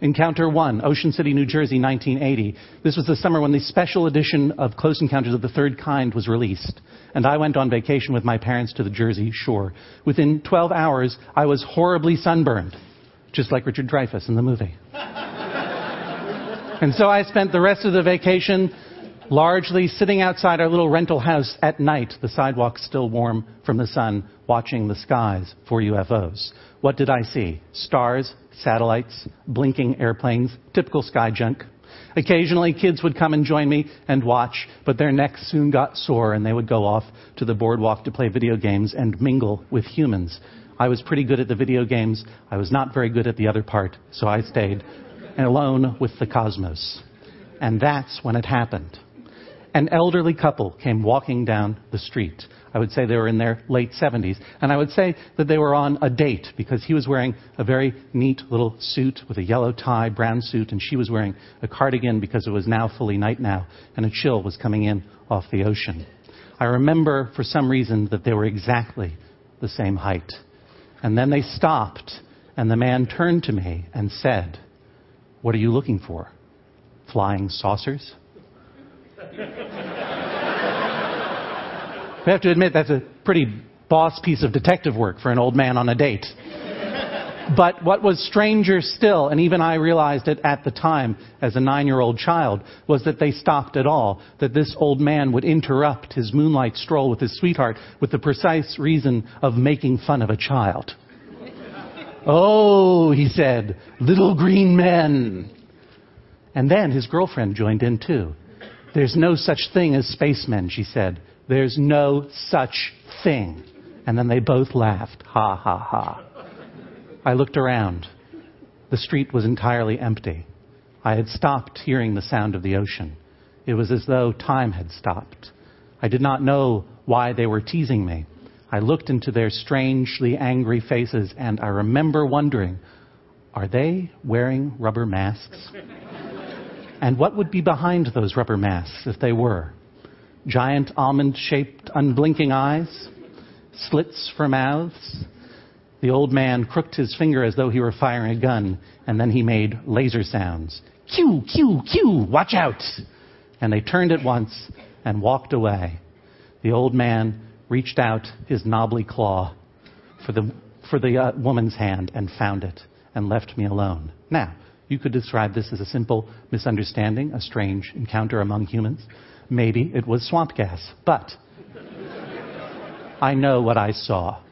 Encounter 1, Ocean City, New Jersey, 1980. This was the summer when the special edition of Close Encounters of the Third Kind was released. And I went on vacation with my parents to the Jersey Shore. Within 12 hours, I was horribly sunburned, just like Richard Dreyfuss in the movie. And so I spent the rest of the vacation largely sitting outside our little rental house at night, the sidewalk still warm from the sun, watching the skies for UFOs. What did I see? Stars, satellites, blinking airplanes, typical sky junk. Occasionally, kids would come and join me and watch, but their necks soon got sore and they would go off to the boardwalk to play video games and mingle with humans. I was pretty good at the video games. I was not very good at the other part, so I stayed alone with the cosmos. And that's when it happened. An elderly couple came walking down the street. I would say they were in their late 70s. And I would say that they were on a date because he was wearing a very neat little suit with a yellow tie, brown suit, and she was wearing a cardigan because it was now fully night now, and a chill was coming in off the ocean. I remember for some reason that they were exactly the same height. And then they stopped, and the man turned to me and said, "What are you looking for? Flying saucers?" I have to admit, that's a pretty boss piece of detective work for an old man on a date. But what was stranger still, and even I realized it at the time as a 9-year-old child, was that they stopped at all, that this old man would interrupt his moonlight stroll with his sweetheart with the precise reason of making fun of a child. "Oh," he said, "little green men." And then his girlfriend joined in too. "There's no such thing as spacemen," she said. "There's no such thing." And then they both laughed. Ha, ha, ha. I looked around. The street was entirely empty. I had stopped hearing the sound of the ocean. It was as though time had stopped. I did not know why they were teasing me. I looked into their strangely angry faces, and I remember wondering, are they wearing rubber masks? And what would be behind those rubber masks if they were? Giant almond-shaped unblinking eyes? Slits for mouths? The old man crooked his finger as though he were firing a gun, and then he made laser sounds. "Q, Q, Q, watch out!" And they turned at once and walked away. The old man reached out his knobbly claw for the woman's hand and found it and left me alone. Now, you could describe this as a simple misunderstanding, a strange encounter among humans. Maybe it was swamp gas, but I know what I saw.